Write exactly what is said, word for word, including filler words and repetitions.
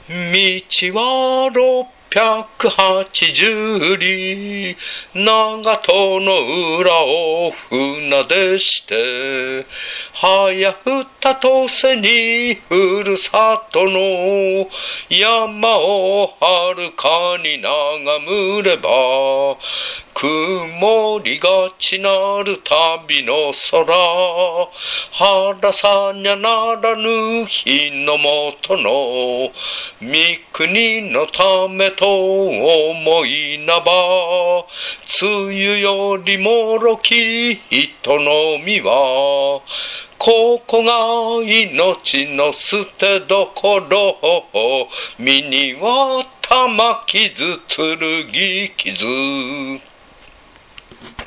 は六百八十里、長門の裏を船でして、早降ったとせにふるさとの山をはるかに眺むれば、曇りがちなる旅の空、晴らさにゃならぬ日のもとの三国のためと思いなば、梅雨よりもろき人の身は、ここが命の捨てどころ、身には玉傷剣傷。